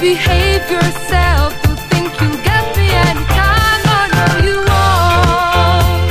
behave yourself. Don't think you'll get me anytime. Oh no, you won't.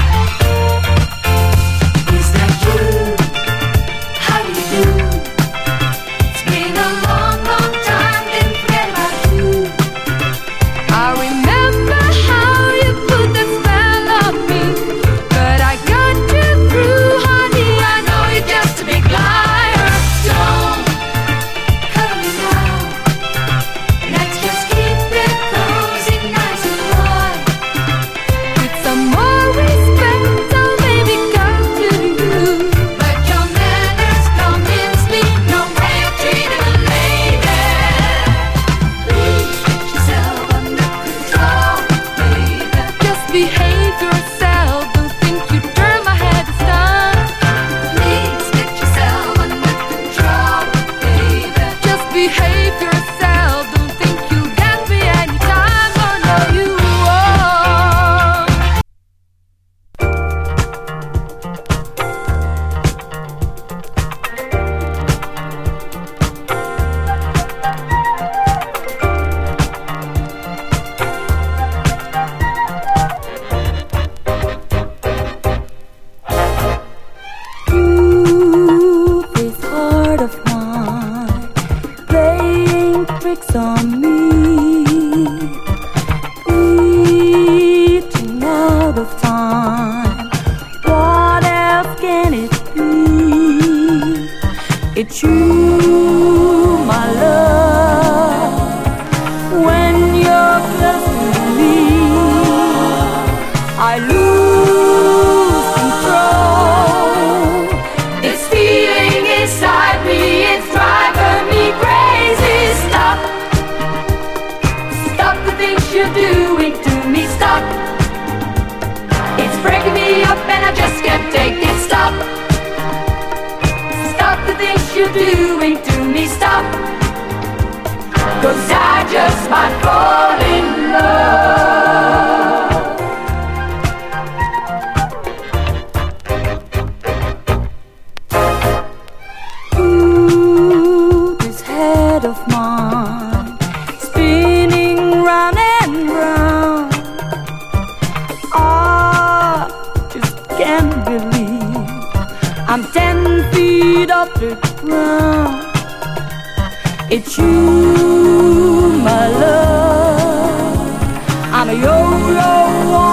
Is that you? How do you do? It's been a long, long time. Didn't forget about you. I remember how you put that spell on me, but I got you through, honey. I know you're just a big liar. Don't cut me now. Let's just keep it cozy, nice and warm. With some more respect, I'll maybe come to you. But your manners convince me, no way of treating a lady. Please get yourself under control, baby. Just behave yourself. Don't think you turn my head to stun. Please get yourself under control, baby. Just behave yourself. Don't think you'll get me anytime. Oh no, you won't. Ooh, this heart of mine playing tricks on me, eating out of time. What else can it be? It's you, my love. When you're close to me, I lose control. This feeling inside me, it's driving me crazy. Stop, stop the things you're doing to me. Stop, it's breaking me up and I just can't take it. Stop, stop the things you're doing to me. Stop, 'cause I just might fall in love. Ooh, this head of mine spinning round and round. I just can't believe I'm 10 feet off the ground. It's you, my love. I'm a yo-yo